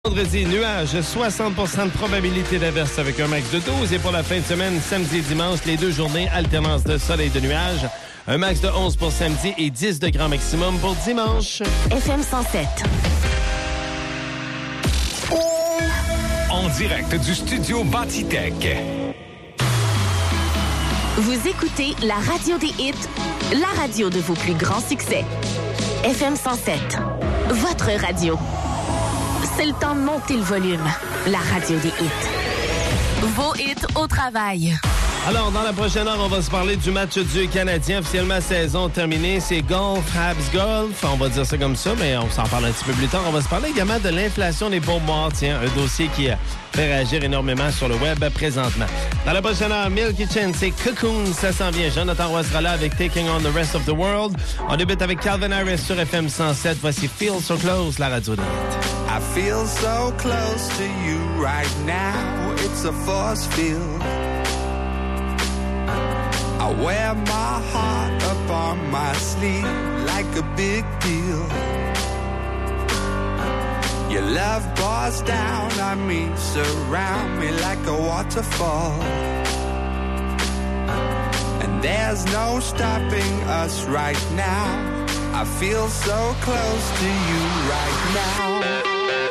Vendredi, nuages, 60% de probabilité d'averse avec un max de 12. Et pour la fin de semaine, samedi et dimanche, les deux journées, alternance de soleil et de nuages. Un max de 11 pour samedi et 10 degrés maximum pour dimanche. FM 107. En direct du studio Batitech. Vous écoutez la radio des hits, la radio de vos plus grands succès. FM 107. Votre radio. C'est le temps de monter le volume. La radio des hits. Vos hits au travail. Alors, dans la prochaine heure, on va se parler du match du Canadien. Officiellement, saison terminée. C'est Golf, Habs Golf. On va dire ça comme ça, mais on s'en parle un petit peu plus tard. On va se parler également de l'inflation des pourboires. Tiens, un dossier qui fait réagir énormément sur le web présentement. Dans la prochaine heure, Milky Chance, c'est Cocoon. Ça s'en vient. Jonathan Roy sera là avec Taking on the Rest of the World. On débute avec Calvin Harris sur FM 107. Voici Feel So Close, la radio des hits. I feel so close to you right now. It's a force field. I wear my heart up on my sleeve like a big deal. Your love pours down on me, surround me like a waterfall. And there's no stopping us right now. I feel so close to you right now.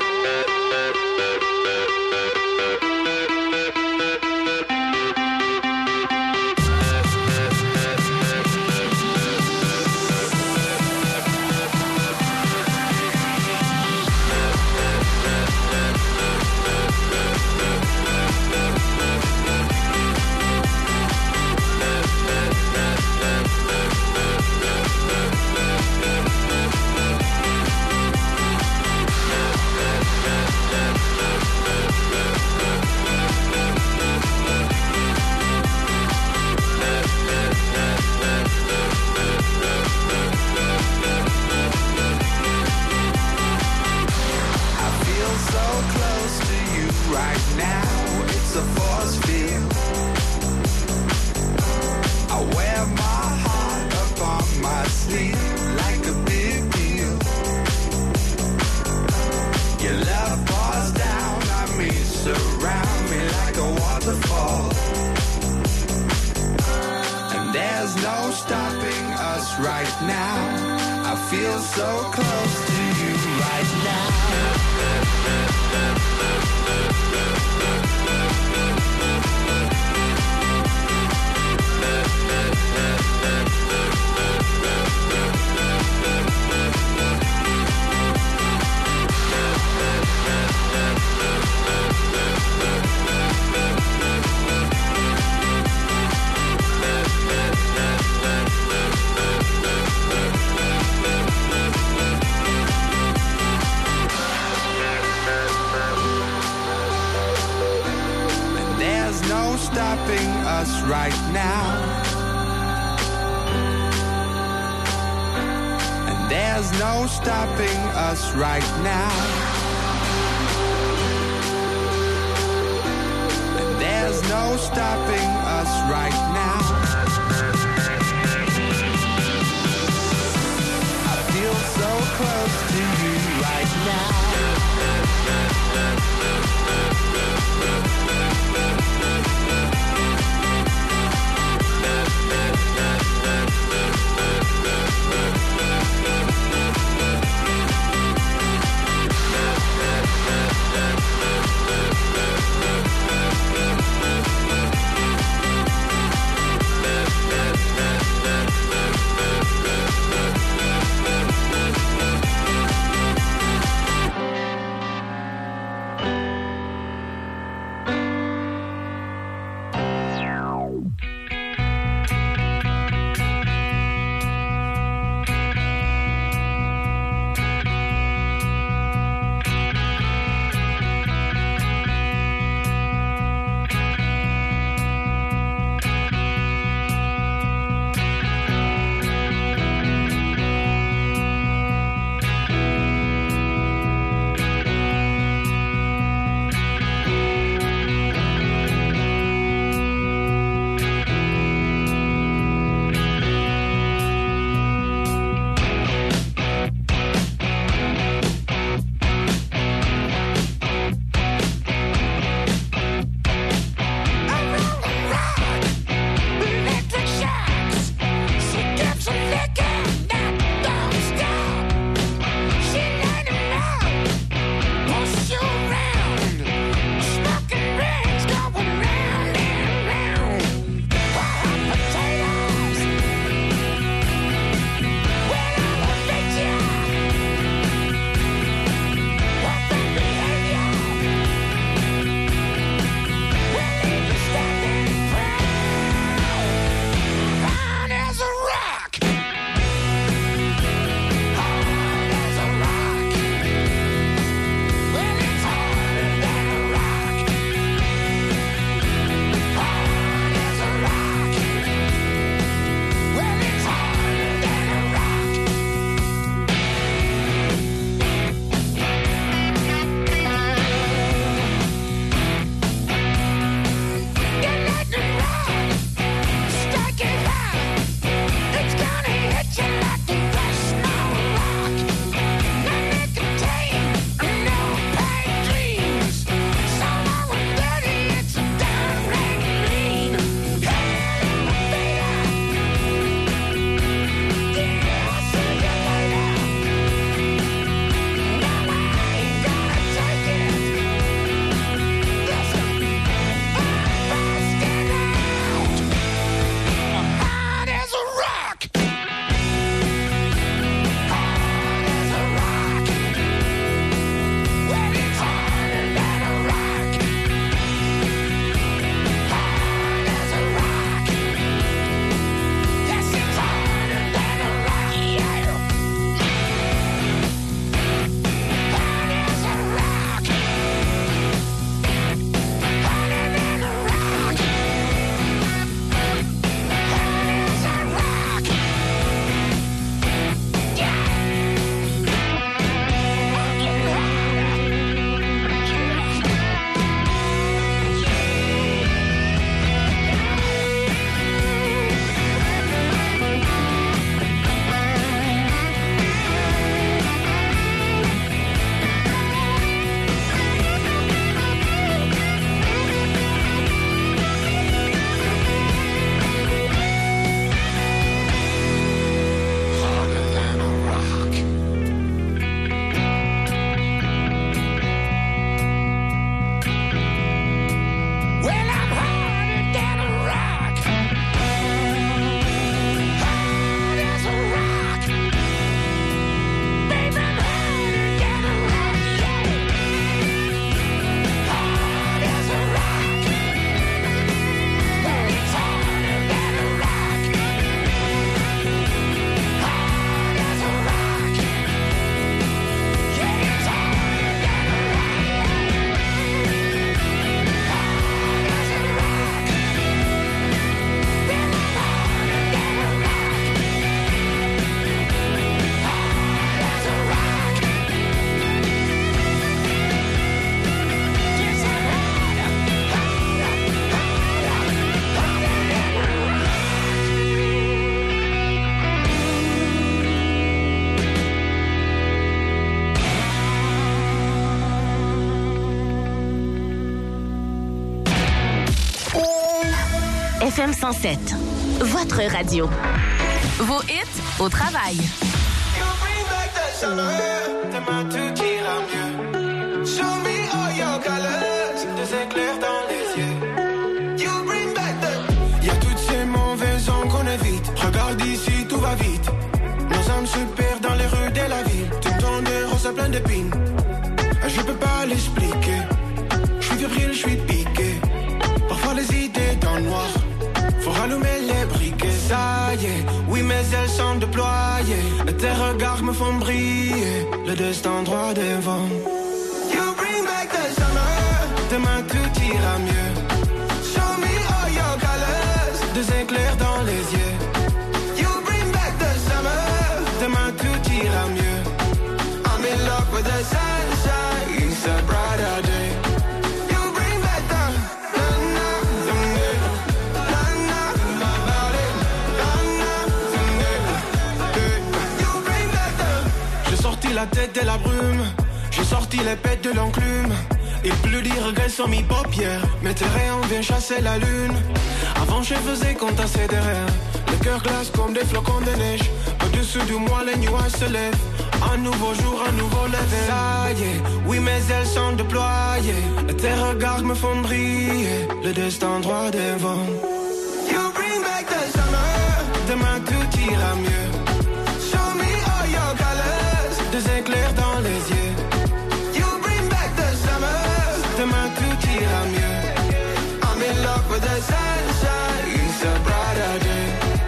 Right now, I feel so close to you right now. Stopping us right now. And there's no stopping us right now. And there's no stopping us right now. I feel so close to you right now. FM 107. Votre radio. Vos hits au travail. Il y a toutes ces mauvaises ondes qu'on évite. Regarde ici, tout va vite. Nos âmes se perdent dans les rues de la ville. Tout le temps des roses plein d'épines. Je peux pas l'expliquer. Je suis fébrile, je suis piqué. Parfois les idées dans le noir. Faut rallumer les briquets. Ça y est, oui mes ailes sont déployées. Tes regards me font briller. Le destin droit devant. You bring back the summer. Demain tout ira mieux. Show me all your colors. Des éclairs dans les yeux. You bring back the summer. Demain tout ira mieux. I'm in love with the sunshine. It's a brighter day. You bring back the You bring back the. J'ai sorti la tête de la brume. J'ai sorti les pètes de l'enclume. Il pleut des regrets sur mes paupières. Mais tes rayons viennent chasser la lune. Avant je faisais comptasser des rêves. Le cœur glace comme des flocons de neige. Au-dessus de moi les nuages se lèvent. Un nouveau jour, un nouveau lever. Ça y est, oui mes ailes sont déployées. Tes regards me font briller. Le destin droit devant. You bring back the summer. Demain tout ira mieux. Show me all your colors. Des éclairs dans les yeux. You bring back the summer. Demain tout ira mieux. I'm in love with the sunshine. It's a brighter day.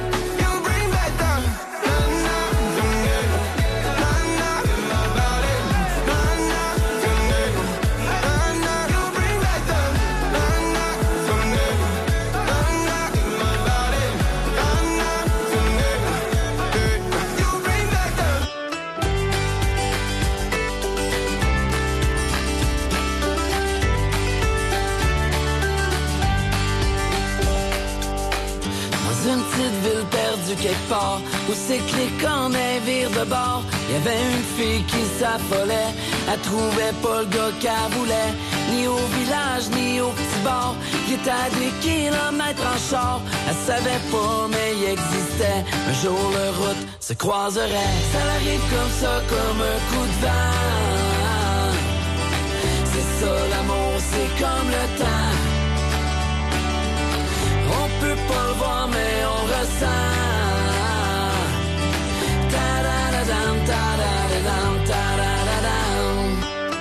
Quelque part où c'est que les cornets virent de bord. Il y avait une fille qui s'affolait. Elle trouvait pas le gars qu'elle voulait. Ni au village, ni au petit bar. Il était à des kilomètres en char. Elle savait pas, mais il existait. Un jour, leur route se croiserait. Ça arrive comme ça, comme un coup de vent. C'est ça l'amour, c'est comme le temps. On peut pas le voir, mais on ressent. Ta-da-da-dam, ta-da-da-dam, ta-da-da-dam.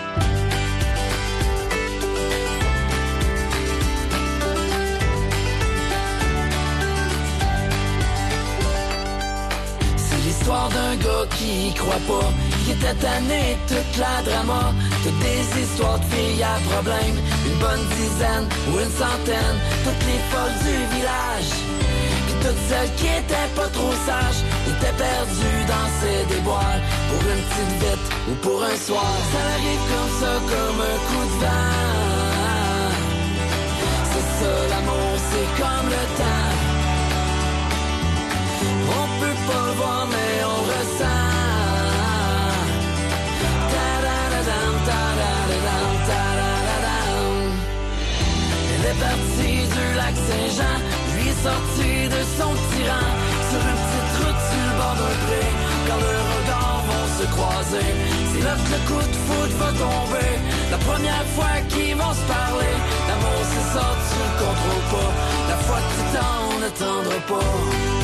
C'est l'histoire d'un gars qui y croit pas. Il était tanné, toute la drama. Toutes des histoires de filles à problème. Une bonne dizaine ou une centaine. Toutes les folles du village. Puis toutes celles qui étaient pas trop sages étaient perdues dans ces déboires. Pour une petite bête ou pour un soir. Ça arrive comme ça, comme un coup de vent. C'est ça l'amour, c'est comme le temps. On peut pas le voir mais on ressent. Elle est partie du lac Saint-Jean, lui est sorti de son tyran. Sur une petite route sur le bord d'un pré, quand leurs regards vont se croiser, c'est là que le coup de foudre va tomber. La première fois qu'ils vont se parler, l'amour c'est ça, tu le contrôles pas. La fois que tu t'en attendras pas.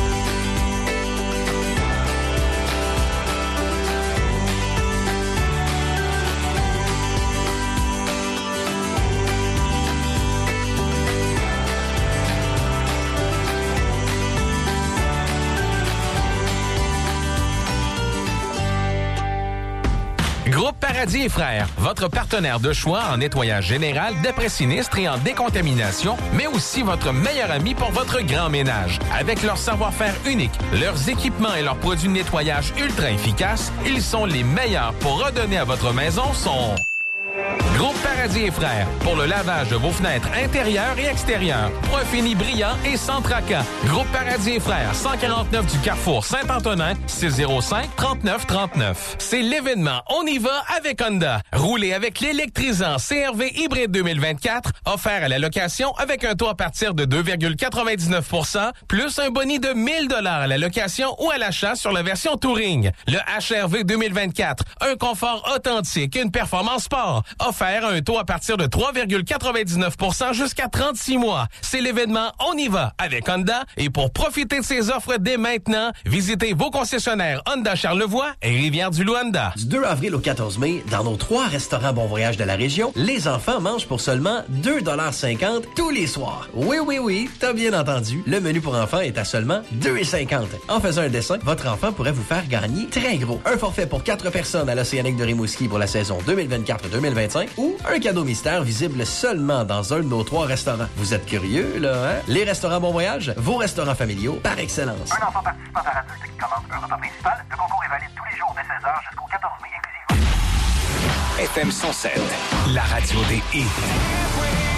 Groupe Paradis et Frères, votre partenaire de choix en nettoyage général, d'après-sinistre et en décontamination, mais aussi votre meilleur ami pour votre grand ménage. Avec leur savoir-faire unique, leurs équipements et leurs produits de nettoyage ultra efficaces, ils sont les meilleurs pour redonner à votre maison son... Groupe Paradis Paradis et Frères. Pour le lavage de vos fenêtres intérieures et extérieures. Profini brillant et sans tracas. Groupe Paradis et Frères, 149 du Carrefour Saint-Antonin, 605-3939. C'est l'événement On y va avec Honda. Roulez avec l'électrisant CR-V hybride 2024, offert à la location avec un taux à partir de 2,99 %, plus un boni de 1 000 $ à la location ou à l'achat sur la version Touring. Le HR-V 2024, un confort authentique, une performance sport, offert à un taux à partir de 3,99 % jusqu'à 36 mois. C'est l'événement On y va avec Honda et pour profiter de ces offres dès maintenant, visitez vos concessionnaires Honda Charlevoix et Rivière-du-Loup Honda. Du 2 avril au 14 mai, dans nos 3 restaurants Bon Voyage de la région, les enfants mangent pour seulement 2,50 $ tous les soirs. Oui, t'as bien entendu. Le menu pour enfants est à seulement 2,50 $. En faisant un dessin, votre enfant pourrait vous faire gagner très gros. Un forfait pour 4 personnes à l'Océanique de Rimouski pour la saison 2024-2025 ou un cadeau mystère visible seulement dans un de nos 3 restaurants. Vous êtes curieux, là, hein? Les restaurants Bon Voyage, vos restaurants familiaux par excellence. Un enfant participant à l'adulte qui commande un repas principal, le concours est valide tous les jours dès 16h jusqu'au 14 mai exclusivement. FM 107, la radio des hits.